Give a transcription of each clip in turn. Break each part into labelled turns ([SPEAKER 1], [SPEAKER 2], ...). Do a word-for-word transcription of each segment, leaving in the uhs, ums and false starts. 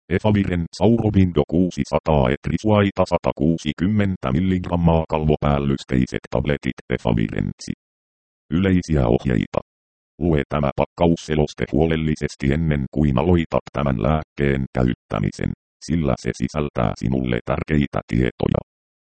[SPEAKER 1] Efaviren Saurobindo kuusisataa etrisuaita sata kuusikymmentä milligrammaa kalvopäällysteiset tabletit Efavirensi. Yleisiä ohjeita. Lue tämä pakkausseloste huolellisesti ennen kuin aloitat tämän lääkkeen käyttämisen, sillä se sisältää sinulle tärkeitä tietoja.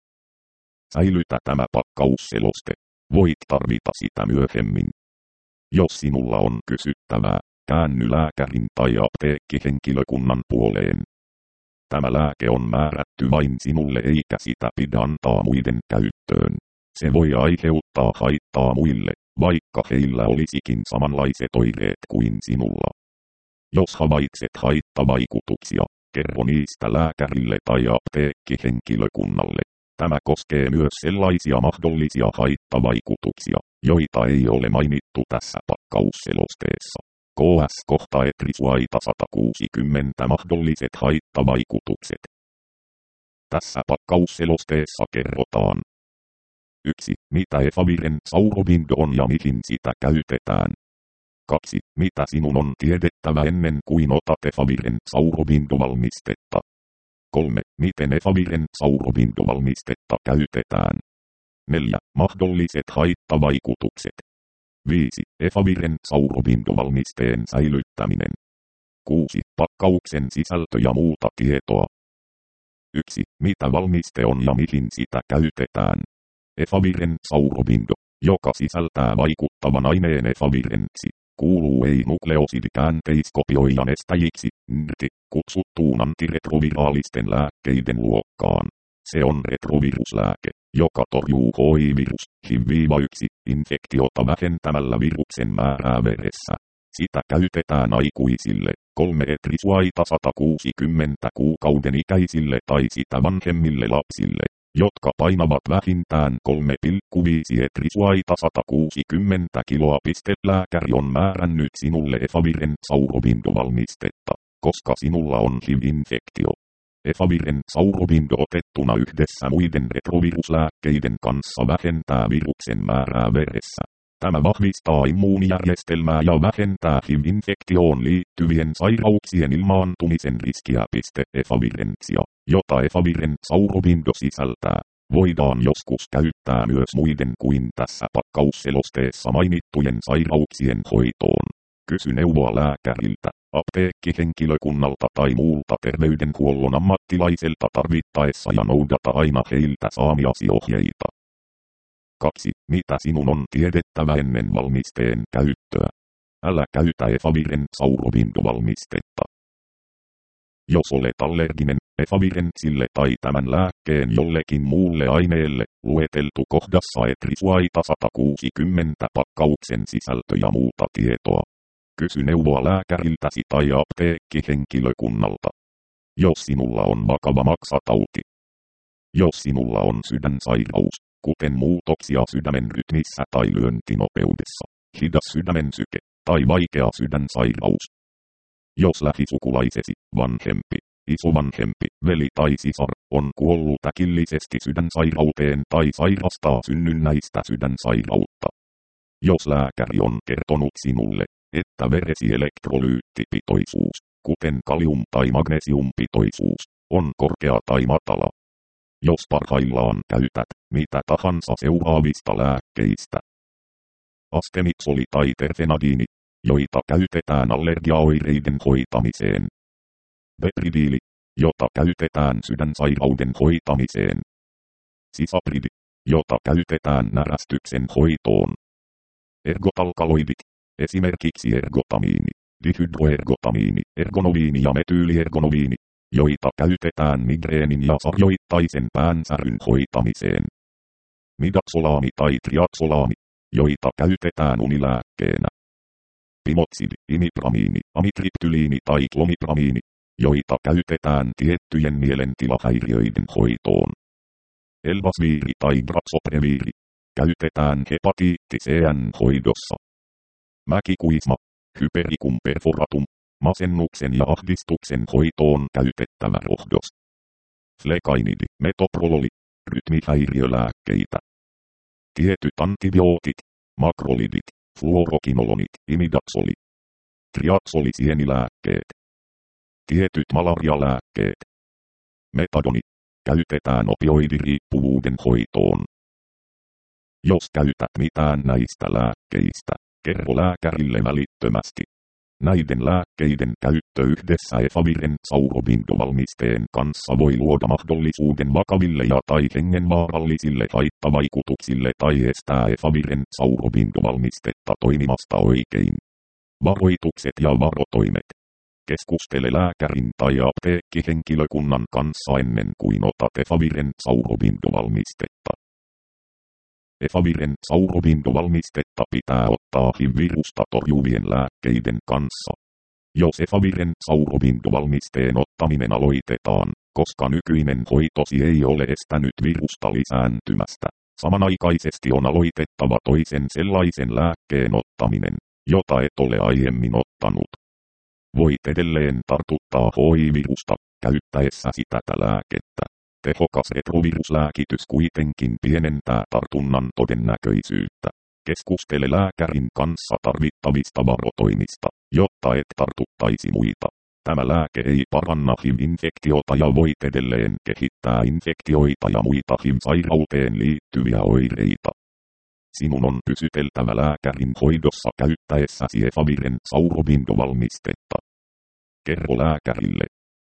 [SPEAKER 1] Säilytä tämä pakkausseloste. Voit tarvita sitä myöhemmin. Jos sinulla on kysyttävää, käänny lääkärin tai apteekkihenkilökunnan puoleen. Tämä lääke on määrätty vain sinulle eikä sitä pidä antaa muiden käyttöön. Se voi aiheuttaa haittaa muille, vaikka heillä olisikin samanlaiset oireet kuin sinulla. Jos havaitset haittavaikutuksia, kerro niistä lääkärille tai apteekkihenkilökunnalle. Tämä koskee myös sellaisia mahdollisia haittavaikutuksia, joita ei ole mainittu tässä pakkausselosteessa. K S kohta etrisuaita sata kuusikymmentä mahdolliset haittavaikutukset. Tässä pakkausselosteessa kerrotaan. yksi. Mitä Efaviren Saurobindo on ja mihin sitä käytetään. kaksi. Mitä sinun on tiedettävä ennen kuin otat Efaviren Saurobindo-valmistetta. kolme. Miten Efaviren Saurobindo-valmistetta käytetään. neljä. Mahdolliset haittavaikutukset. viisi. Efaviren Saurobindo-valmisteen säilyttäminen. kuusi. Pakkauksen sisältö ja muuta tietoa. yksi. Mitä valmiste on ja mihin sitä käytetään. Efaviren Saurobindo, joka sisältää vaikuttavan aineen efavirensi, kuuluu ei-nukleosidikäänteiskopioijan estäjiksi, N R T, kutsuttuun antiretroviraalisten lääkkeiden luokkaan. Se on retroviruslääke, joka torjuu H I-virus, H I V yksi, infektiota vähentämällä viruksen määrää veressä. Sitä käytetään aikuisille, kolme etrisuaita sata kuusikymmentä kuukauden ikäisille tai sitä vanhemmille lapsille, jotka painavat vähintään kolme pilkku viisi etrisuaita sata kuusikymmentä kiloa. Lääkäri on määrännyt sinulle Efaviren Saurobindo-valmistetta, koska sinulla on H I V-infektio. Efaviren Saurobindo otettuna yhdessä muiden retroviruslääkkeiden kanssa vähentää viruksen määrää veressä. Tämä vahvistaa immuunijärjestelmää ja vähentää H I V-infektioon liittyvien sairauksien ilmaantumisen riskiä. Efavirensia, jota Efaviren Saurobindo sisältää, voidaan joskus käyttää myös muiden kuin tässä pakkausselosteessa mainittujen sairauksien hoitoon. Kysy neuvoa lääkäriltä, apteekkihenkilökunnalta tai muulta terveydenhuollon ammattilaiselta tarvittaessa ja noudata aina heiltä saamiasi ohjeita. kaksi. Mitä sinun on tiedettävä ennen valmisteen käyttöä? Älä käytä Efaviren Saurobindo-valmistetta. Jos olet allerginen Efavirensille tai tämän lääkkeen jollekin muulle aineelle, lueteltu kohdassa etrisuaita sata kuusikymmentä pakkauksen sisältö ja muuta tietoa. Kysy neuvoa lääkäriltäsi tai apteekkihenkilökunnalta. Jos sinulla on vakava maksatauti. Jos sinulla on sydänsairaus, kuten muutoksia sydämen rytmissä tai lyöntinopeudessa, hidas sydämen syke tai vaikea sydänsairaus. Jos lähisukulaisesi, vanhempi, isovanhempi, veli tai sisar on kuollut äkillisesti sydänsairauteen tai sairastaa synnynnäistä sydänsairautta. Jos lääkäri on kertonut sinulle, että veresi elektrolyyttipitoisuus, kuten kalium- tai magnesiumpitoisuus, on korkea tai matala. Jos parhaillaan käytät mitä tahansa seuraavista lääkkeistä. Astemiksoli tai terfenadiini, joita käytetään allergiaoireiden hoitamiseen. Bepridiili, jota käytetään sydänsairauden hoitamiseen. Sisapridi, jota käytetään närästyksen hoitoon. Ergotalkaloidit, esimerkiksi ergotamiini, dihydroergotamiini, ergonoviini ja metyyliergonoviini, joita käytetään migreenin ja sarjoittaisen päänsäryn hoitamiseen. Midaxolaami tai triaxolaami, joita käytetään unilääkkeenä. Pimoksidi, imipramiini, amitriptyliini tai klomipramiini, joita käytetään tiettyjen mielentilahäiriöiden hoitoon. Elvasviiri tai draxopreviiri, käytetään hepatiitti C:n hoidossa. Mäkikuisma, hypericum perforatum, masennuksen ja ahdistuksen hoitoon käytettävä rohdos. Flekainidi, metoprololi, rytmihäiriölääkkeitä. Tietyt antibiootit, makrolidit, fluorokinolonit, imidaxoli. Triaxolisienilääkkeet. Tietyt malarialääkkeet. Metadoni. Käytetään opioidiriippuvuuden hoitoon. Jos käytät mitään näistä lääkkeistä, kerro lääkärille välittömästi. Näiden lääkkeiden käyttö yhdessä efaviren saurobindo-valmisteen kanssa voi luoda mahdollisuuden vakaville ja tai hengenvaarallisille haittavaikutuksille tai estää efaviren saurobindo-valmistetta toimimasta oikein. Varoitukset ja varotoimet. Keskustele lääkärin tai apteekkihenkilökunnan kanssa ennen kuin otat efaviren saurobindo-valmistetta. Efaviren saurobindo-valmistetta pitää ottaa H I V-virusta torjuvien lääkkeiden kanssa. Jos efaviren saurobindo-valmisteen ottaminen aloitetaan, koska nykyinen hoitosi ei ole estänyt virusta lisääntymästä, samanaikaisesti on aloitettava toisen sellaisen lääkkeen ottaminen, jota et ole aiemmin ottanut. Voit edelleen tartuttaa H I V-virusta käyttäessäsi tätä lääkettä. Tehokas retroviruslääkitys kuitenkin pienentää tartunnan todennäköisyyttä. Keskustele lääkärin kanssa tarvittavista varotoimista, jotta et tartuttaisi muita. Tämä lääke ei paranna H I V-infektiota ja voit edelleen kehittää infektioita ja muita H I V-sairauteen liittyviä oireita. Sinun on pysyteltävä lääkärin hoidossa käyttäessäsi efaviren saurobindo-valmistetta. Kerro lääkärille.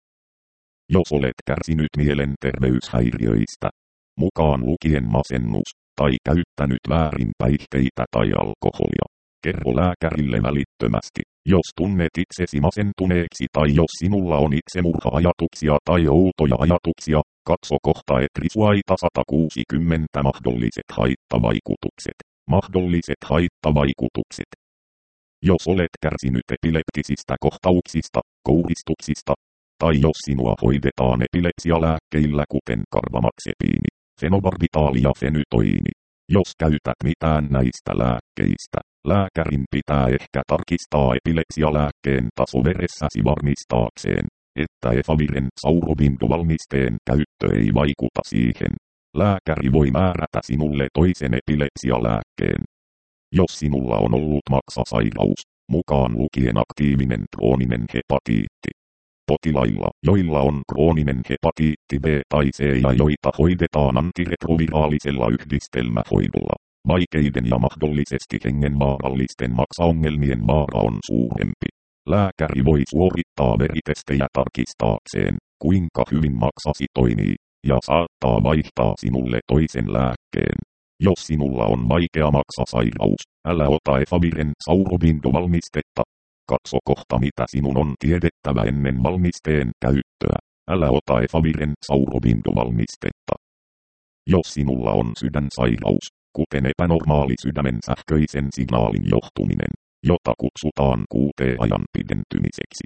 [SPEAKER 1] Jos olet kärsinyt mielenterveyshäiriöistä, mukaan lukien masennus, tai käyttänyt väärin päihteitä tai alkoholia, kerro lääkärille välittömästi. Jos tunnet itsesi masentuneeksi tai jos sinulla on itsemurha-ajatuksia tai outoja ajatuksia, katso kohta Etrisuaita sata kuusikymmentä mahdolliset haittavaikutukset. Mahdolliset haittavaikutukset. Jos olet kärsinyt epileptisistä kohtauksista, kouristuksista, tai jos sinua hoidetaan epilepsialääkkeillä kuten karvamaksepiini, fenobarbitaali ja fenytoini. Jos käytät mitään näistä lääkkeistä, lääkärin pitää ehkä tarkistaa epilepsialääkkeen taso veressäsi varmistaakseen, että efaviren saurobindo-valmisteen käyttö ei vaikuta siihen. Lääkäri voi määrätä sinulle toisen epilepsialääkkeen. Jos sinulla on ollut maksasairaus, mukaan lukien aktiivinen krooninen hepatiitti. Potilailla, joilla on krooninen hepatiitti B tai C ja joita hoidetaan antiretroviraallisella yhdistelmähoidolla, vaikeiden ja mahdollisesti hengenvaarallisten maksaongelmien vaara on suurempi. Lääkäri voi suorittaa veritestejä tarkistaakseen, kuinka hyvin maksasi toimii, ja saattaa vaihtaa sinulle toisen lääkkeen. Jos sinulla on vaikea maksasairaus, älä ota efaviren saurobindo-valmistetta. Katso kohta mitä sinun on tiedettävä ennen valmisteen käyttöä. Älä ota efaviren saurobindo-valmistetta. Jos sinulla on sydänsairaus, kuten epänormaali sydämen sähköisen signaalin johtuminen, jota kutsutaan Q T-ajan pidentymiseksi.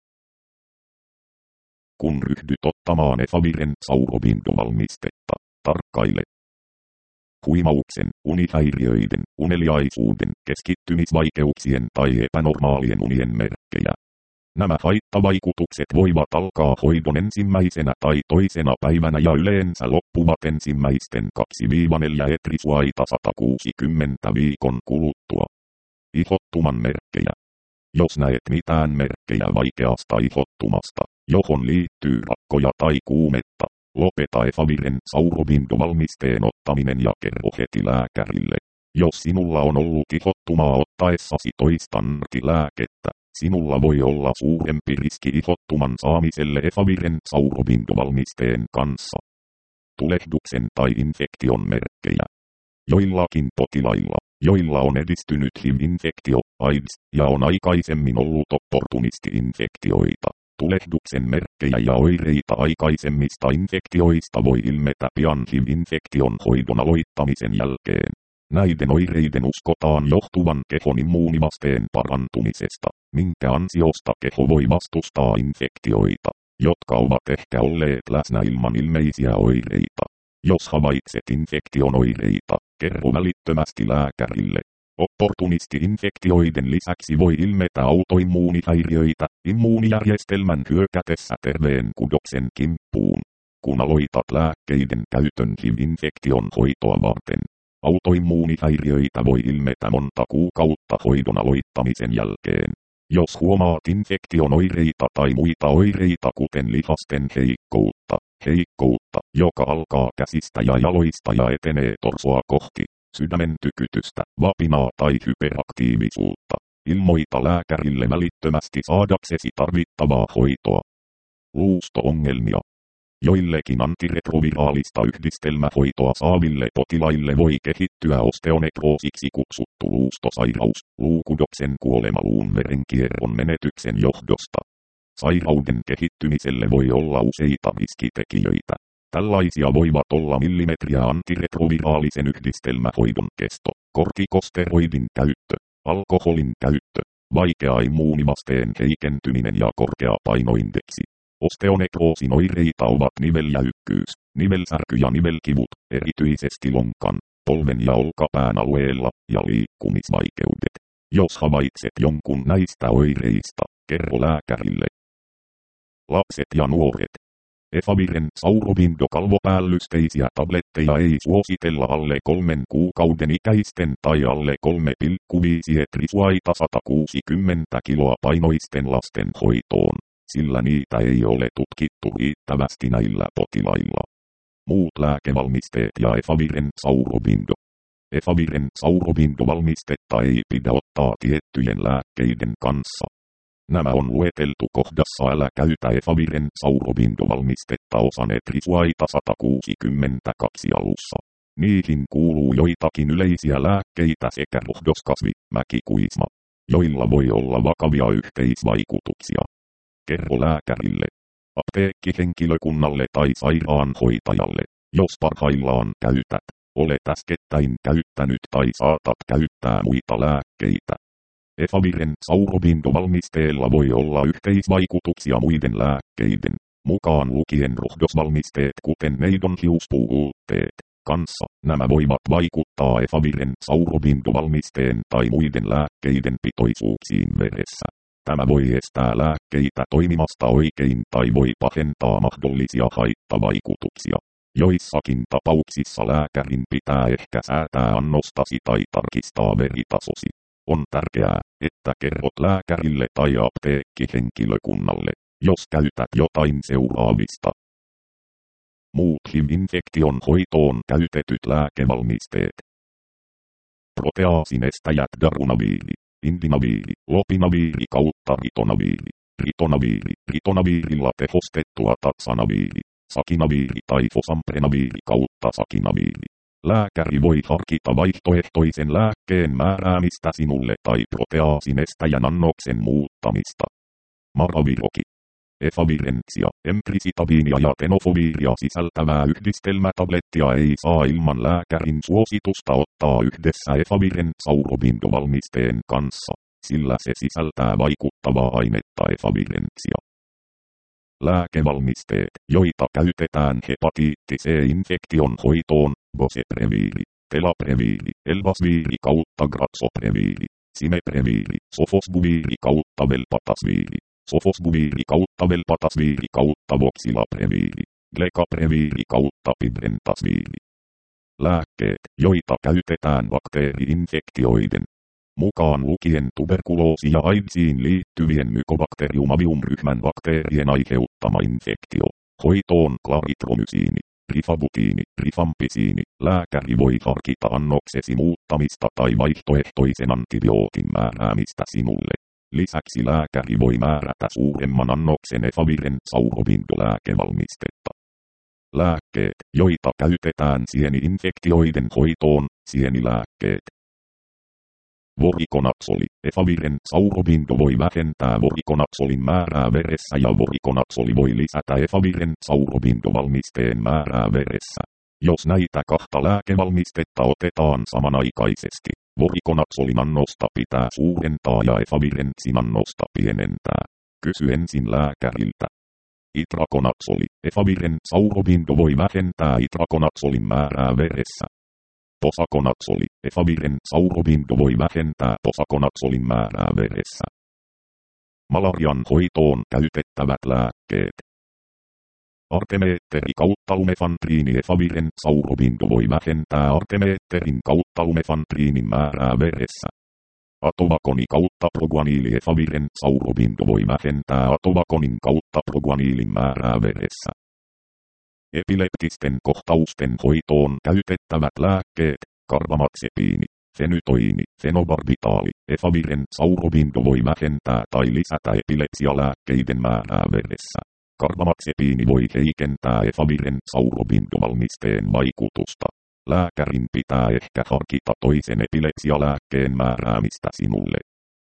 [SPEAKER 1] Kun ryhdyt ottamaan efaviren saurobindo-valmistetta, tarkkaile huimauksen, unihäiriöiden, uneliaisuuden, keskittymisvaikeuksien tai epänormaalien unien merkkejä. Nämä haittavaikutukset voivat alkaa hoidon ensimmäisenä tai toisena päivänä ja yleensä loppuvat ensimmäisten kaksi neljä Etrisuaita sata kuusikymmentä viikon kuluttua. Ihottuman merkkejä. Jos näet mitään merkkejä vaikeasta ihottumasta, johon liittyy rakkoja tai kuumetta, lopeta efaviren saurobindo-valmisteen ottaminen ja kerro heti lääkärille. Jos sinulla on ollut ihottumaa ottaessasi toista lääkettä, sinulla voi olla suurempi riski ihottuman saamiselle efaviren saurobindo-valmisteen kanssa. Tulehduksen tai infektion merkkejä. Joillakin potilailla, joilla on edistynyt H I V-infektio, AIDS, ja on aikaisemmin ollut opportunisti-infektioita, tulehduksen merkkejä ja oireita aikaisemmista infektioista voi ilmetä pian H I V-infektion hoidon aloittamisen jälkeen. Näiden oireiden uskotaan johtuvan kehon immuunivasteen parantumisesta, minkä ansiosta keho voi vastustaa infektioita, jotka ovat ehkä olleet läsnä ilman ilmeisiä oireita. Jos havaitset infektion oireita, kerro välittömästi lääkärille. Opportunisti-infektioiden lisäksi voi ilmetä autoimmuunihäiriöitä, immuunijärjestelmän hyökätessä terveen kudoksen kimppuun. Kun aloitat lääkkeiden käytön H I V-infektion hoitoa varten, autoimmuunihäiriöitä voi ilmetä monta kuukautta hoidon aloittamisen jälkeen. Jos huomaat infektion oireita tai muita oireita kuten lihasten heikkoutta, heikkoutta, joka alkaa käsistä ja jaloista ja etenee torsoa kohti, sydämen tykytystä, vapinaa tai hyperaktiivisuutta, ilmoita lääkärille välittömästi saadaksesi tarvittavaa hoitoa. Luusto-ongelmia. Joillekin antiretroviraalista yhdistelmähoitoa saaville potilaille voi kehittyä osteonekroosiksi kutsuttu luustosairaus, luukudoksen kuolema luun verenkierron menetyksen johdosta. Sairauden kehittymiselle voi olla useita riskitekijöitä. Tällaisia voivat olla millimetriä antiretroviraalisen yhdistelmähoidon kesto, kortikosteroidin käyttö, alkoholin käyttö, vaikea immuunivasteen heikentyminen ja korkea painoindeksi. Osteonekroosin oireita ovat niveljäykkyys, nivelsärky ja nivelkivut, erityisesti lonkan, polven ja olkapään alueella, ja liikkumisvaikeudet. Jos havaitset jonkun näistä oireista, kerro lääkärille. Lapset ja nuoret. Efaviren saurovindokalvopäällysteisiä tabletteja ei suositella alle kolmen kuukauden ikäisten tai alle kolme pilkku viisi etrisuaita sata kuusikymmentä kiloa painoisten lasten hoitoon, sillä niitä ei ole tutkittu riittävästi näillä potilailla. Muut lääkevalmisteet ja efaviren saurovindo. Efaviren saurovindovalmistetta ei pidä ottaa tiettyjen lääkkeiden kanssa. Nämä on lueteltu kohdassa älä käytä efaviren saurovindovalmistetta osan etrisuaita sata kuusikymmentäkaksi alussa. Niihin kuuluu joitakin yleisiä lääkkeitä sekä rohdoskasvi, mäkikuisma, joilla voi olla vakavia yhteisvaikutuksia. Kerro lääkärille, apteekkihenkilökunnalle tai sairaanhoitajalle, jos parhaillaan käytät, olet äskettäin käyttänyt tai saatat käyttää muita lääkkeitä. Efaviren saurovindovalmisteella voi olla yhteisvaikutuksia muiden lääkkeiden, mukaan lukien rohdosvalmisteet kuten neidonhiuspuutteet, kanssa. Nämä voivat vaikuttaa efaviren saurovindovalmisteen tai muiden lääkkeiden pitoisuuksiin veressä. Tämä voi estää lääkkeitä toimimasta oikein tai voi pahentaa mahdollisia haittavaikutuksia. Joissakin tapauksissa lääkärin pitää ehkä säätää annostasi tai tarkistaa veritasosi. On tärkeää, että kerrot lääkärille tai apteekkihenkilökunnalle, jos käytät jotain seuraavista. Muut H I V-infektion hoitoon käytetyt lääkevalmisteet. Proteaasinestäjät darunaviiri, indinaviiri, lopinaviiri kautta ritonaviiri, ritonaviiri, ritonaviirilla tehostettua tatsanaviiri, sakinaviiri tai fosamprenaviiri kautta sakinaviiri. Lääkäri voi harkita vaihtoehtoisen lääkkeen määräämistä sinulle tai proteaasinestäjän annoksen muuttamista. Maraviroki. Efavirentsia, emprisitaviinia ja tenofoviiria sisältävää yhdistelmätablettia ei saa ilman lääkärin suositusta ottaa yhdessä efaviren saurovindovalmisteen kanssa, sillä se sisältää vaikuttavaa ainetta efavirentsia. Lääkevalmisteet, joita käytetään hepatiitti C-infektion hoitoon, bocepreviiri, telapreviiri, elvasviiri kautta graxopreviiri, simepreviiri, sofosbuviiri kautta velpatasviiri, sofosbuviiri kautta velpatasviiri kautta voxilapreviiri, glekapreviiri kautta pibrentasviiri. Lääkkeet, joita käytetään bakteeri-infektioiden, mukaan lukien tuberkuloosi ja AIDSiin liittyvien Mycobacterium-avium-ryhmän bakteerien aiheuttama infektio, hoitoon klaritromysiini, rifabutiini, rifampisiini, lääkäri voi harkita annoksesi muuttamista tai vaihtoehtoisen antibiootin määräämistä sinulle. Lisäksi lääkäri voi määrätä suuremman annoksen efaviren saurovindolääkevalmistetta. Lääkkeet, joita käytetään sieni-infektioiden hoitoon, sienilääkkeet. Vorikonaksoli. Efaviren saurovindo voi vähentää vorikonaksolin määrää veressä ja vorikonaksoli voi lisätä efaviren saurovindovalmisteen määrää veressä. Jos näitä kahta lääkevalmistetta otetaan samanaikaisesti, vorikonaksolin annosta pitää suurentaa ja efavirentsin annosta pienentää. Kysy ensin lääkäriltä. Itrakonaksoli. Efaviren saurovindo voi vähentää itrakonaksolin määrää veressä. Posakonaksoli. Efaviren saurovindo voi vähentää posakonaksolin määrää veressä. Malarian hoitoon käytettävät lääkkeet. Artemeetteri kautta lumefantriini. Efaviren saurovindo voi vähentää artemeetterin kautta lumefantriinin määrää veressä. Atovakoni kautta proguaniiliefaviren saurobindo voi vähentää atovakonin kautta proguaniilin määrää veressä. Epileptisten kohtausten hoitoon käytettävät lääkkeet, karbamazepiini, fenytoiini, fenobarbitaali, efaviren saurobindo voi vähentää tai lisätä epilepsialääkkeiden määrää veressä. Karbamazepiini voi heikentää efaviren saurobindo-valmisteen vaikutusta. Lääkärin pitää ehkä harkita toisen epilepsialääkkeen määräämistä sinulle.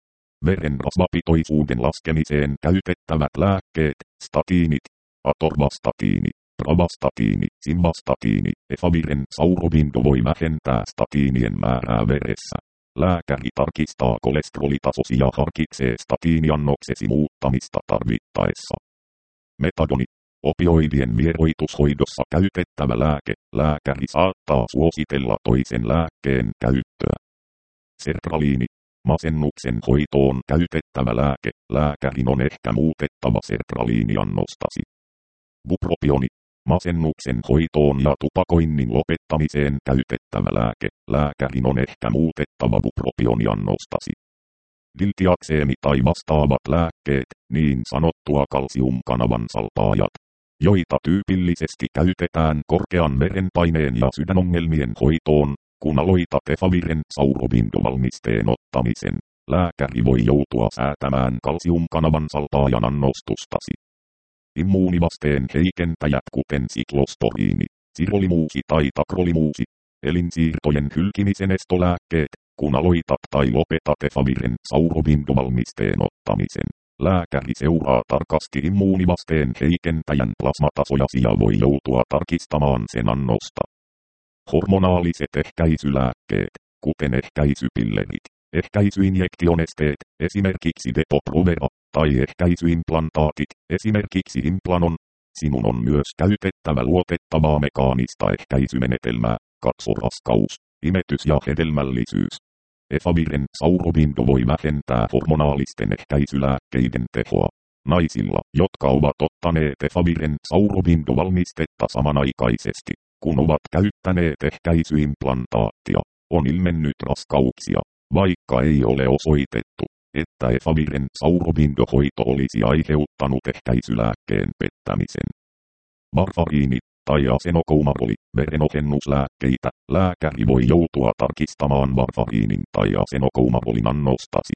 [SPEAKER 1] Veren rasvapitoisuuden laskemiseen käytettävät lääkkeet, statiinit, atorvastatiini, pravastatiini, simvastatiini, efaviren saurobindo voi vähentää statiinien määrää veressä. Lääkäri tarkistaa kolesterolitasosi ja harkitsee statiiniannoksesi muuttamista tarvittaessa. Metadoni. Opioidien vieroitushoidossa käytettävä lääke. Lääkäri saattaa suositella toisen lääkkeen käyttöä. Sertraliini. Masennuksen hoitoon käytettävä lääke. Lääkärin on ehkä muutettava sertraliiniannostasi. Bupropioni. Masennuksen hoitoon ja tupakoinnin lopettamiseen käytettävä lääke. Lääkärin on ehkä muutettava bupropioniannostasi. Diltiakseemi tai vastaavat lääkkeet, niin sanottua kalsiumkanavan salpaajat, joita tyypillisesti käytetään korkean verenpaineen ja sydänongelmien hoitoon, kun aloitat efaviren saurobindo-valmisteen ottamisen. Lääkäri voi joutua säätämään kalsiumkanavan salpaajan annostustasi. Immuunivasteen heikentäjät kuten siklostoriini, sirolimuusi tai takrolimuusi, elinsiirtojen hylkimisen estolääkkeet, kun aloitat tai lopetat efaviren saurobindo-valmisteen ottamisen. Lääkäri seuraa tarkasti immuunivasteen heikentäjän plasmatasojasi ja voi joutua tarkistamaan sen annosta. Hormonaaliset ehkäisylääkkeet, kuten ehkäisypillerit, ehkäisyinjektionesteet, esimerkiksi Depo-Provera, tai ehkäisyimplanttaatit, esimerkiksi Implanon. Sinun on myös käytettävä luotettavaa mekaanista ehkäisymenetelmää, katsoraskaus, imetys ja hedelmällisyys. Efaviren saurobindo voi vähentää hormonaalisten ehkäisylääkkeiden tehoa. Naisilla, jotka ovat ottaneet efaviren saurobindo-valmistetta samanaikaisesti, kun ovat käyttäneet ehkäisyimplantaattia, on ilmennyt raskauksia, vaikka ei ole osoitettu, että efaviren saurobindo-hoito olisi aiheuttanut ehkäisylääkkeen pettämisen. Varfariini tai asenokoumaroli, verenohennuslääkkeitä, lääkäri voi joutua tarkistamaan varfariinin tai asenokoumarolin annostasi.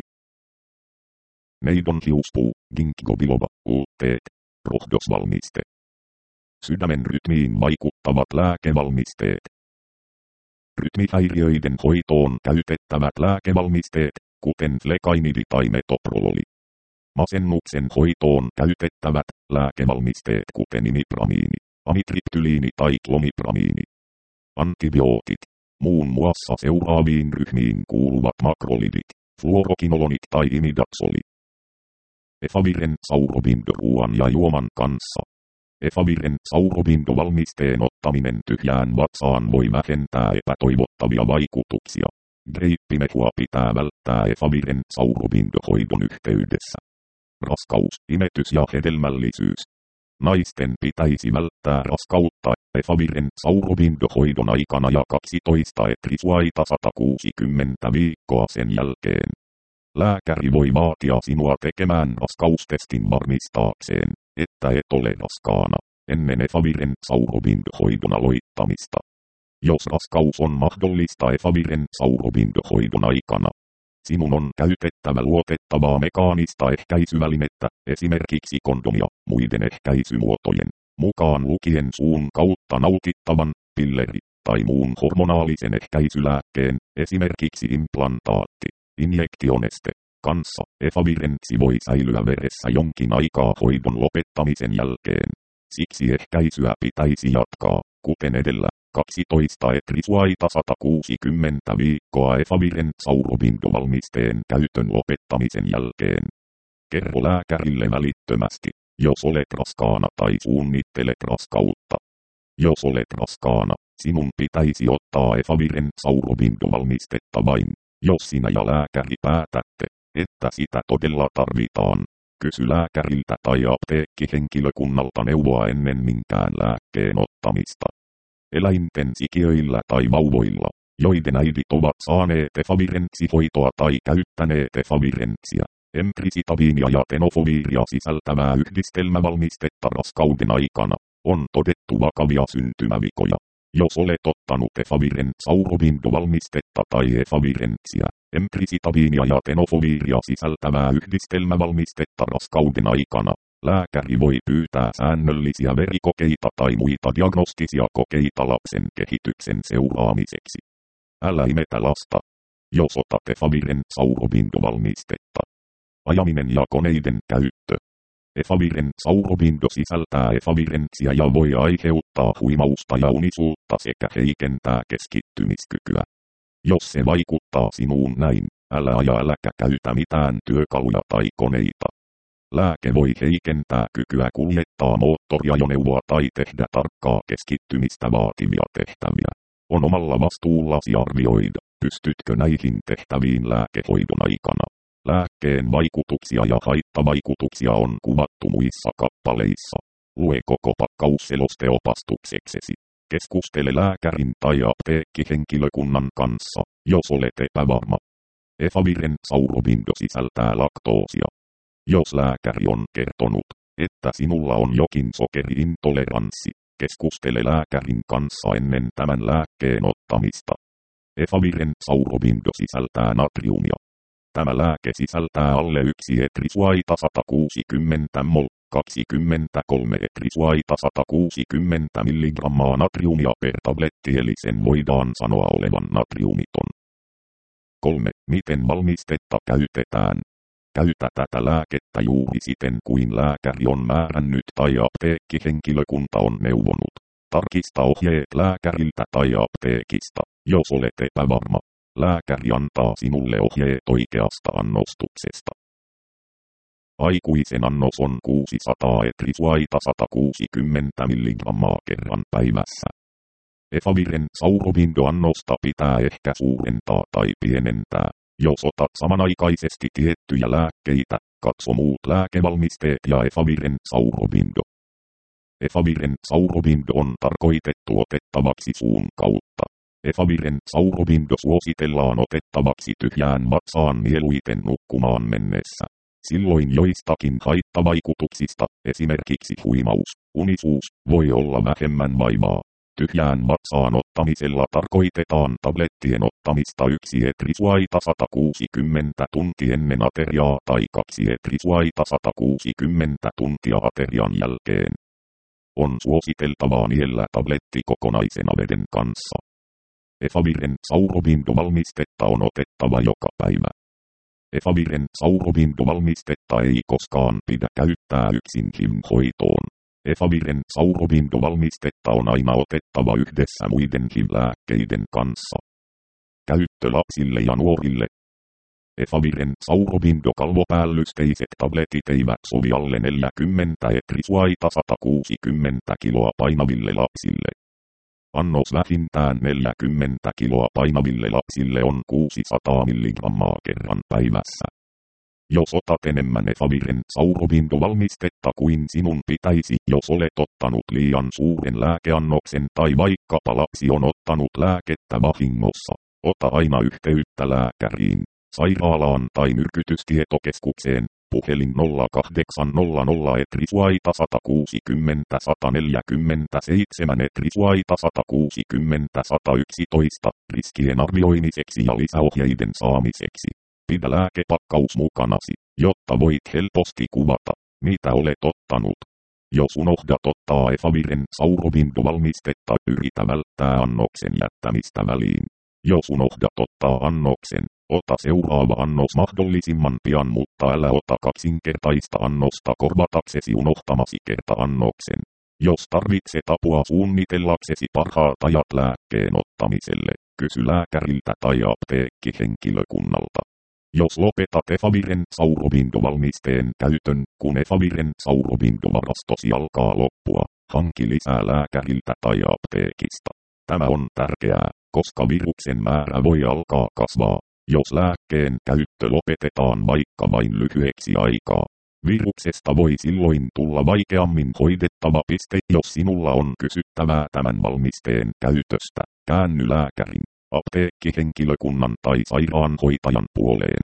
[SPEAKER 1] Neidon hiuspuu, ginkgo biloba, ulteet, rohdosvalmiste. Sydämen rytmiin vaikuttavat lääkevalmisteet. Rytmihäiriöiden hoitoon käytettävät lääkevalmisteet, kuten flekainidi tai metoprololi. Masennuksen hoitoon käytettävät lääkevalmisteet kuten imipramiini, amitriptyliini tai klomipramiini. Antibiootit. Muun muassa seuraaviin ryhmiin kuuluvat makrolidit, fluorokinolonit tai imidaksoli. Efaviren saurobindo ruoan ja juoman kanssa. Efaviren saurobindo-valmisteen ottaminen tyhjään vatsaan voi vähentää epätoivottavia vaikutuksia. Greippimehua pitää välttää efaviren saurobindo-hoidon yhteydessä. Raskaus, imetys ja hedelmällisyys. Naisten pitäisi välttää raskautta efaviren saurobindo-hoidon aikana ja kaksitoista etrisuaita sata kuusikymmentä viikkoa sen jälkeen. Lääkäri voi vaatia sinua tekemään raskaustestin varmistaakseen, että et ole raskaana, ennen efaviren saurobindo-hoidon aloittamista. Jos raskaus on mahdollista efaviren saurobindo-hoidon aikana, sinun on käytettävä luotettavaa mekaanista ehkäisyvälinettä, esimerkiksi kondomia, muiden ehkäisymuotojen, mukaan lukien suun kautta nautittavan, pilleri, tai muun hormonaalisen ehkäisylääkkeen, esimerkiksi implantaatti, injektioneste, kanssa. Efavirensi voi säilyä veressä jonkin aikaa hoidon lopettamisen jälkeen. Siksi ehkäisyä pitäisi jatkaa, kuten edellä. kaksitoista etrisuaita sata kuusikymmentä viikkoa efaviren saurobindo-valmisteen käytön lopettamisen jälkeen. Kerro lääkärille välittömästi, jos olet raskaana tai suunnittelet raskautta. Jos olet raskaana, sinun pitäisi ottaa efaviren saurobindo-valmistetta vain, jos sinä ja lääkäri päätätte, että sitä todella tarvitaan. Kysy lääkäriltä tai apteekkihenkilökunnalta neuvoa ennen minkään lääkkeen ottamista. Eläinten sikiöillä tai vauvoilla, joiden äidit ovat saaneet efavirenssihoitoa tai käyttäneet efavirenssia, emprisitaviinia ja tenofoviiria sisältävää yhdistelmävalmistetta raskauden aikana, on todettu vakavia syntymävikoja. Jos olet ottanut efaviren saurobindo-valmistetta tai efavirenssia, emprisitaviinia ja tenofoviiria sisältävää yhdistelmävalmistetta raskauden aikana, lääkäri voi pyytää säännöllisiä verikokeita tai muita diagnostisia kokeita lapsen kehityksen seuraamiseksi. Älä imetä lasta, jos otat efaviren saurobindo-valmistetta. Ajaminen ja koneiden käyttö. Efaviren saurobindo sisältää efavirenssia ja voi aiheuttaa huimausta ja unisuutta sekä heikentää keskittymiskykyä. Jos se vaikuttaa sinuun näin, älä aja äläkä käytä mitään työkaluja tai koneita. Lääke voi heikentää kykyä kuljettaa moottoriajoneuvoa tai tehdä tarkkaa keskittymistä vaativia tehtäviä. On omalla vastuullasi arvioida, pystytkö näihin tehtäviin lääkehoidon aikana. Lääkkeen vaikutuksia ja haittavaikutuksia on kuvattu muissa kappaleissa. Lue koko pakkausseloste opastukseksesi. Keskustele lääkärin tai apteekkihenkilökunnan kanssa, jos olet epävarma. Efaviren saurobindo sisältää laktoosia. Jos lääkäri on kertonut, että sinulla on jokin sokeriintoleranssi, keskustele lääkärin kanssa ennen tämän lääkkeen ottamista. Efaviren saurobindo sisältää natriumia. Tämä lääke sisältää alle yksi etrisuaita sata kuusikymmentä mol, kaksikymmentäkolme etrisuaita sata kuusikymmentä milligrammaa natriumia per tabletti, eli sen voidaan sanoa olevan natriumiton. kolme. Miten valmistetta käytetään? Käytä tätä lääkettä juuri siten kuin lääkäri on määrännyt tai apteekkihenkilökunta on neuvonut. Tarkista ohjeet lääkäriltä tai apteekista, jos olet epävarma. Lääkäri antaa sinulle ohjeet oikeasta annostuksesta. Aikuisen annos on kuusisataa etrisuaita sata kuusikymmentä milligrammaa kerran päivässä. Efaviren saurobindo-annosta pitää ehkä suurentaa tai pienentää. Jos otat samanaikaisesti tiettyjä lääkkeitä, katso muut lääkevalmisteet ja efaviren saurobindo. Efaviren saurobindo on tarkoitettu otettavaksi suun kautta. Efaviren saurobindo suositellaan otettavaksi tyhjään vatsaan mieluiten nukkumaan mennessä. Silloin joistakin haittavaikutuksista, esimerkiksi huimaus, unisuus, voi olla vähemmän vaivaa. Tyhjään vatsaan ottamisella tarkoitetaan tablettien ottamista yksi etrisuaita sata kuusikymmentä tuntia ennen ateriaa tai kaksi etrisuaita sata kuusikymmentä tuntia aterian jälkeen. On suositeltavaa niellä tabletti kokonaisena veden kanssa. Efaviren saurobindo-valmistetta on otettava joka päivä. Efaviren saurobindo-valmistetta ei koskaan pidä käyttää yksin H I V-hoitoon. Efaviren saurobindo-valmistetta on aina otettava yhdessä muiden H I V-lääkkeiden kanssa. Käyttö lapsille ja nuorille. Efaviren saurobindo-kalvopäällysteiset tabletit eivät sovi alle neljäkymmentä etrisuaita sata kuusikymmentä kiloa painaville lapsille. Annos vähintään neljäkymmentä kiloa painaville lapsille on kuusisataa milligrammaa kerran päivässä. Jos otat enemmän efaviren saurobindo-valmistetta kuin sinun pitäisi, jos olet ottanut liian suuren lääkeannoksen tai vaikkapa lapsi on ottanut lääkettä vahingossa, ota aina yhteyttä lääkäriin, sairaalaan tai myrkytystietokeskukseen, puhelin nolla kahdeksan nolla nolla etrisuaita sata kuusikymmentä sata neljäkymmentäseitsemän etrisuaita sata kuusikymmentä sata yksitoista, riskien arvioimiseksi ja lisäohjeiden saamiseksi. Pidä lääkepakkaus mukanasi, jotta voit helposti kuvata, mitä olet ottanut. Jos unohdat ottaa efaviren saurobindo-valmistetta, yritä välttää annoksen jättämistä väliin. Jos unohdat ottaa annoksen, ota seuraava annos mahdollisimman pian, mutta älä ota kaksinkertaista annosta korvataksesi unohtamasi kerta-annoksen. Jos tarvitset apua suunnitellaksesi parhaat ajat lääkkeen ottamiselle, kysy lääkäriltä tai apteekkihenkilökunnalta. Jos lopetat efaviren saurobindo-valmisteen käytön, kun efaviren saurobindo-varastosi alkaa loppua, hanki lisää lääkäriltä tai apteekista. Tämä on tärkeää, koska viruksen määrä voi alkaa kasvaa, jos lääkkeen käyttö lopetetaan vaikka vain lyhyeksi aikaa. Viruksesta voi silloin tulla vaikeammin hoidettava piste. Jos sinulla on kysyttävää tämän valmisteen käytöstä, käänny lääkärin apteekkihenkilökunnan tai sairaanhoitajan puoleen.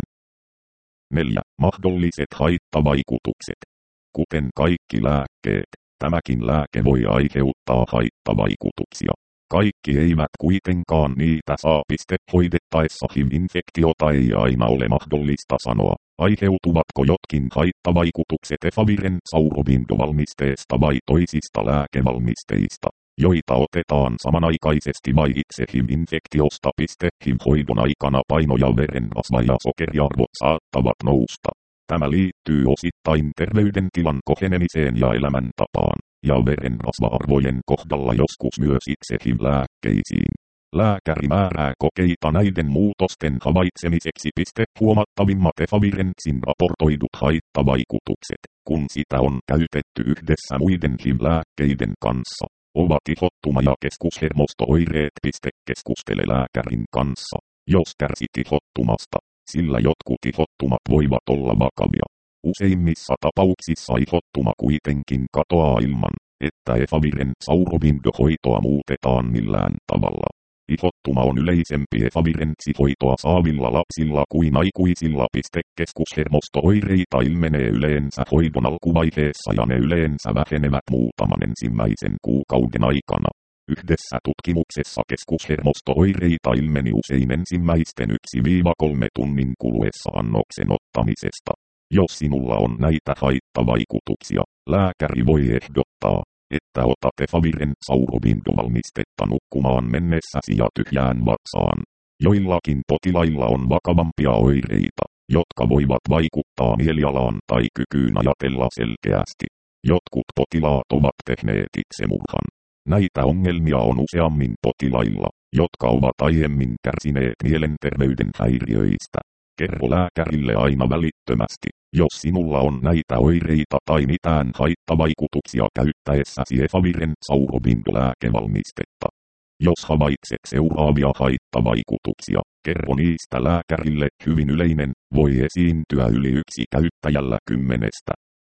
[SPEAKER 1] neljä. Mahdolliset haittavaikutukset. Kuten kaikki lääkkeet, tämäkin lääke voi aiheuttaa haittavaikutuksia. Kaikki eivät kuitenkaan niitä saa. Hoidettaessa H I V-infektiota ei aina ole mahdollista sanoa, aiheutuvatko jotkin haittavaikutukset efaviren saurobindo-valmisteesta vai toisista lääkevalmisteista, joita otetaan samanaikaisesti vai itse H I V-infektiosta. H I V-hoidon aikana paino ja verenrasva ja sokeriarvot saattavat nousta. Tämä liittyy osittain terveydentilan kohenemiseen ja elämäntapaan, ja verenrasva-arvojen kohdalla joskus myös itse H I V-lääkkeisiin. Lääkäri määrää kokeita näiden muutosten havaitsemiseksi. Huomattavimmat efavirentsin raportoidut haittavaikutukset, kun sitä on käytetty yhdessä muiden H I V-lääkkeiden kanssa, ovat ihottuma ja keskushermosto-oireet. Keskustele lääkärin kanssa, jos kärsit ihottumasta, sillä jotkut ihottumat voivat olla vakavia. Useimmissa tapauksissa ihottuma kuitenkin katoaa ilman, että efaviren saurobindo-hoitoa muutetaan millään tavalla. Ihottuma on yleisempi efavirenssihoitoa saavilla lapsilla kuin aikuisilla. Keskushermosto-oireita ilmenee yleensä hoidon alkuvaiheessa ja ne yleensä vähenevät muutaman ensimmäisen kuukauden aikana. Yhdessä tutkimuksessa keskushermosto-oireita ilmeni usein ensimmäisten yksi kolme tunnin kuluessa annoksen ottamisesta. Jos sinulla on näitä haittavaikutuksia, lääkäri voi ehdottaa, että otat efaviren saurobindo-valmistetta nukkumaan mennessäsi ja tyhjään vatsaan. Joillakin potilailla on vakavampia oireita, jotka voivat vaikuttaa mielialaan tai kykyyn ajatella selkeästi. Jotkut potilaat ovat tehneet itsemurhan. Näitä ongelmia on useammin potilailla, jotka ovat aiemmin kärsineet mielenterveyden häiriöistä. Kerro lääkärille aina välittömästi, jos sinulla on näitä oireita tai mitään haittavaikutuksia käyttäessäsi efaviren saurobindo-lääkevalmistetta. Jos havaitset seuraavia haittavaikutuksia, kerro niistä lääkärille. Hyvin yleinen, voi esiintyä yli yksi käyttäjällä kymmenestä.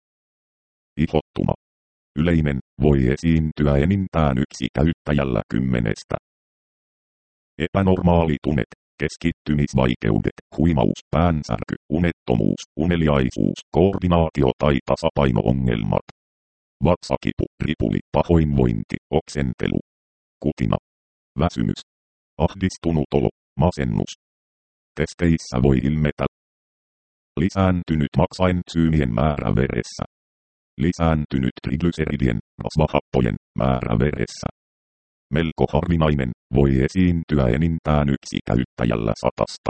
[SPEAKER 1] Ihottuma. Yleinen, voi esiintyä enintään yksi käyttäjällä kymmenestä. Epänormaalitunet, keskittymisvaikeudet, huimaus, päänsärky, unettomuus, uneliaisuus, koordinaatio- tai tasapaino-ongelmat. Vatsakipu, ripuli, pahoinvointi, oksentelu. Kutina. Väsymys. Ahdistunut olo, masennus. Testeissä voi ilmetä lisääntynyt maksaentsyymien määrä veressä. Lisääntynyt triglyceridien, rasvahappojen, määrä veressä. Melko harvinainen, voi esiintyä enintään yksi käyttäjällä satasta.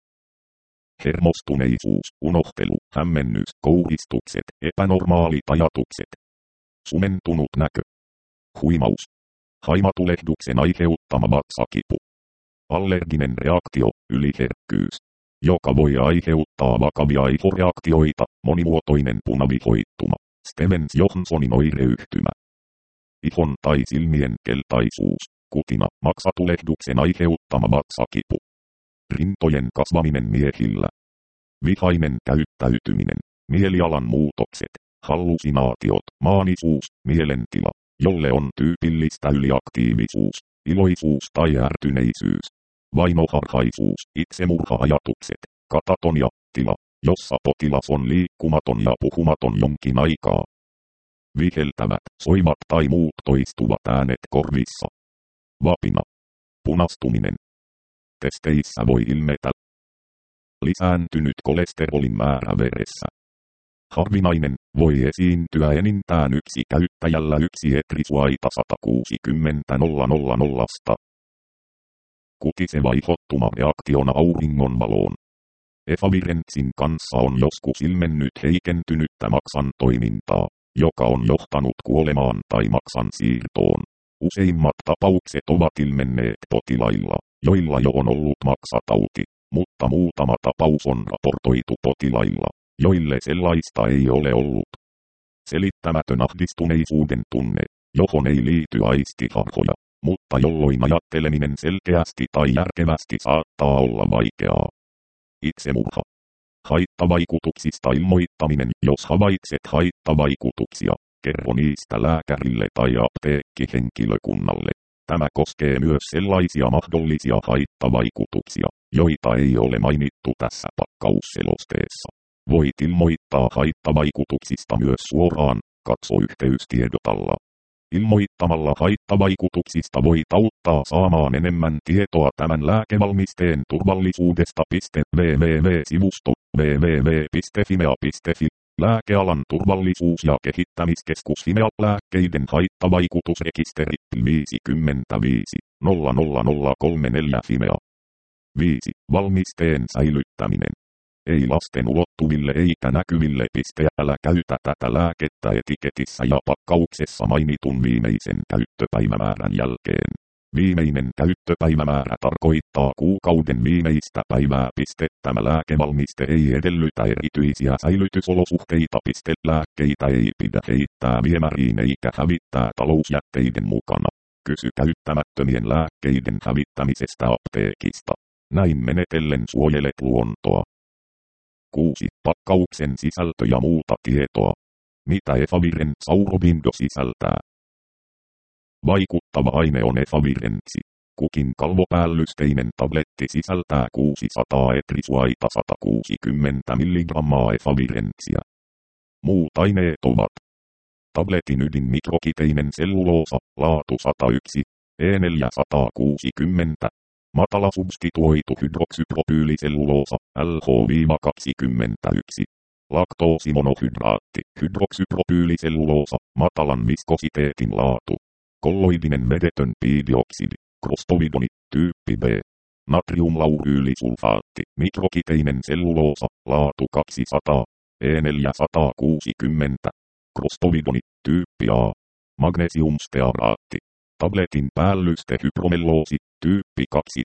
[SPEAKER 1] Hermostuneisuus, unohtelu, hämmennys, kouristukset, epänormaalit ajatukset. Sumentunut näkö. Huimaus. Haimatulehduksen aiheuttama vatsakipu. Allerginen reaktio, yliherkkyys, joka voi aiheuttaa vakavia ihoreaktioita, monimuotoinen punavihoittuma. Stevens-Johnsonin oireyhtymä. Ihon tai silmien keltaisuus, kutina, maksatulehduksen aiheuttama vatsakipu. Rintojen kasvaminen miehillä. Vihainen käyttäytyminen, mielialan muutokset, hallusinaatiot, maanisuus, mielentila, jolle on tyypillistä yliaktiivisuus, iloisuus tai ärtyneisyys. Vainoharhaisuus, itsemurha-ajatukset, katatonia, tila, jossa potilas on liikkumaton ja puhumaton jonkin aikaa. Viheltävät, soivat tai muut toistuvat äänet korvissa. Vapina. Punastuminen. Testeissä voi ilmetä lisääntynyt kolesterolin määrä veressä. Harvinainen, voi esiintyä enintään yksi käyttäjällä yksi etrisuaita sata kuusikymmentä tuhatta. Kutiseva ihottuma reaktiona auringonvaloon. Efavirentsin kanssa on joskus ilmennyt heikentynyttä maksan toimintaa, joka on johtanut kuolemaan tai maksan siirtoon. Useimmat tapaukset ovat ilmenneet potilailla, joilla jo on ollut maksatauti, mutta muutama tapaus on raportoitu potilailla, joille sellaista ei ole ollut. Selittämätön ahdistuneisuuden tunne, johon ei liity aistiharhoja, mutta jolloin ajatteleminen selkeästi tai järkevästi saattaa olla vaikeaa. Itsemurha. Haittavaikutuksista ilmoittaminen. Jos havaitset haittavaikutuksia, kerro niistä lääkärille tai apteekkihenkilökunnalle. Tämä koskee myös sellaisia mahdollisia haittavaikutuksia, joita ei ole mainittu tässä pakkausselosteessa. Voit ilmoittaa haittavaikutuksista myös suoraan, katso yhteystiedotalla. Ilmoittamalla haittavaikutuksista voit auttaa saamaan enemmän tietoa tämän lääkevalmisteen turvallisuudesta. www-sivusto www piste fimea piste fi Lääkealan turvallisuus- ja kehittämiskeskus Fimea lääkkeiden haittavaikutusrekisteri viisikymmentäviisi nolla nolla nolla kolmekymmentäneljä Fimea. viisi. Valmisteen säilyttäminen. Ei lasten ulottuville eikä näkyville. Älä käytä tätä lääkettä etiketissä ja pakkauksessa mainitun viimeisen käyttöpäivämäärän jälkeen. Viimeinen käyttöpäivämäärä tarkoittaa kuukauden viimeistä päivää. Tämä lääkevalmiste ei edellytä erityisiä säilytysolosuhteita. Lääkkeitä ei pidä heittää viemäriin eikä hävittää talousjätteiden mukana. Kysy käyttämättömien lääkkeiden hävittämisestä apteekista. Näin menetellen suojelet luontoa. kuusi. Pakkauksen sisältö ja muuta tietoa. Mitä efaviren saurobindo sisältää? Vaikuttava aine on efavirenssi. Kukin kalvopäällysteinen tabletti sisältää kuusisataa etrisuaita sata kuusikymmentä milligrammaa efavirenssiä. Muut aineet ovat tabletin ydin mikrokiteinen selluloosa, laatu sata yksi, E neljä sata kuusikymmentä, matala substituoitu hydroksipropyyliselluloosa, L H kaksikymmentäyksi, laktoosimonohydraatti, hydroksipropyyliselluloosa, matalan viskositeetin laatu. Kolloidinen vedetön piidioksidi, krostovidoni, tyyppi B. Natriumlauryylisulfaatti, mikrokiteinen selluloosa, laatu kaksisataa, E neljä sata kuusikymmentä. Krostovidoni, tyyppi A. Magnesiumstearaatti. Tabletin päällyste hypromelloosi, tyyppi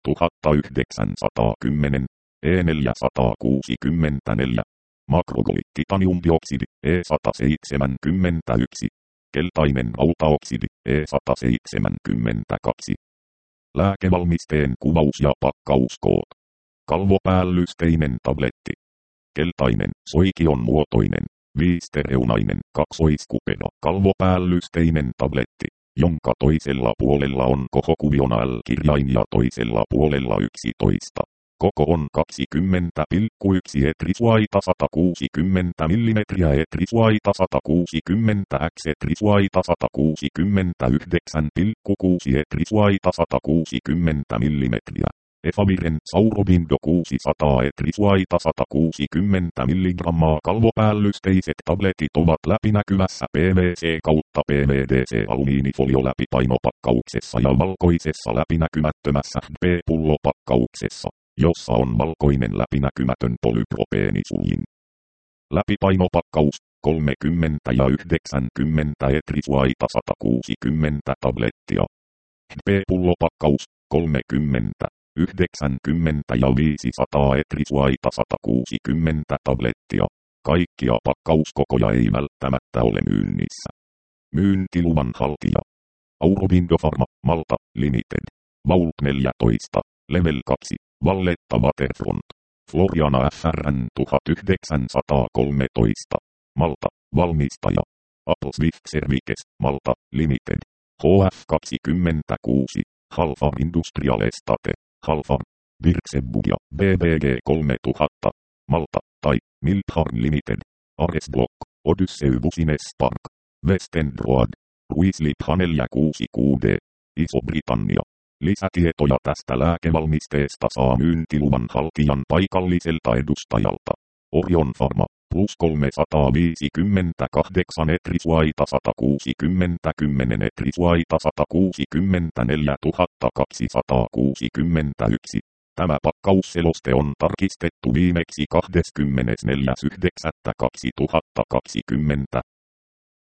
[SPEAKER 1] kaksituhattayhdeksänsataakymmenen, E neljä sata kuusikymmentäneljä. Makrogolititaniumdioksidi, E sata seitsemänkymmentäyksi. Keltainen rautaoksidi, E sata seitsemänkymmentäkaksi. Lääkevalmisteen kuvaus ja pakkauskoot. Kalvopäällysteinen tabletti. Keltainen, soikion muotoinen, viistereunainen, kaksoiskupera. Kalvopäällysteinen tabletti, jonka toisella puolella on kohokuviona L-kirjain ja toisella puolella yksitoista. Koko on kaksikymmentä pilkku yksi etrisuaita sata kuusikymmentä millimetriä etrisuaita sata kuusikymmentä x etrisuaita sata kuusikymmentäyhdeksän pilkku kuusi etrisuaita sata kuusikymmentä millimetriä. Efaviren saurobindo kuusisataa etrisuaita sata kuusikymmentä milligrammaa. Kalvopäällysteiset tabletit ovat läpinäkyvässä P V C kautta P V D C alumiinifolio läpipainopakkauksessa ja valkoisessa läpinäkymättömässä D P-pullopakkauksessa, jossa on valkoinen läpinäkymätön polypropeenisuljin. Läpipainopakkaus kolmekymmentä ja yhdeksänkymmentä etrisuaita sata kuusikymmentä tablettia. D P-pullopakkaus kolmekymmentä, yhdeksänkymmentä ja viisisataa etrisuaita sata kuusikymmentä tablettia. Kaikkia pakkauskokoja ei välttämättä ole myynnissä. Myyntiluvan haltija. Aurobindo Pharma, Malta, Limited. Vault neljätoista, Level kaksi, Valletta Waterfront. Floriana F R N tuhatyhdeksänsataakolmetoista. Malta, valmistaja. Apple Swift Services, Malta, Limited. H F kaksikymmentäkuusi, Halfar Industrial Estate, Halfar. Birxebugia, B B G kolmetuhatta, Malta, tai Miltharn Limited. Ares Block, Odyssey Business Park. West End Road, Ruislip neljäsataakuusikymmentäkuusi D, Iso-Britannia. Lisätietoja tästä lääkevalmisteesta saa myyntiluvan haltijan paikalliselta edustajalta. Orion Pharma, plus kolmesataaviisikymmentäkahdeksan etrisuaita sata kuusikymmentä kymmenen etrisuaita sata kuusikymmentäneljä tuhatta kaksisataakuusikymmentäyksi. Tämä pakkausseloste on tarkistettu viimeksi kahdeskymmenesneljäs yhdeksättä kaksituhattakaksikymmentä.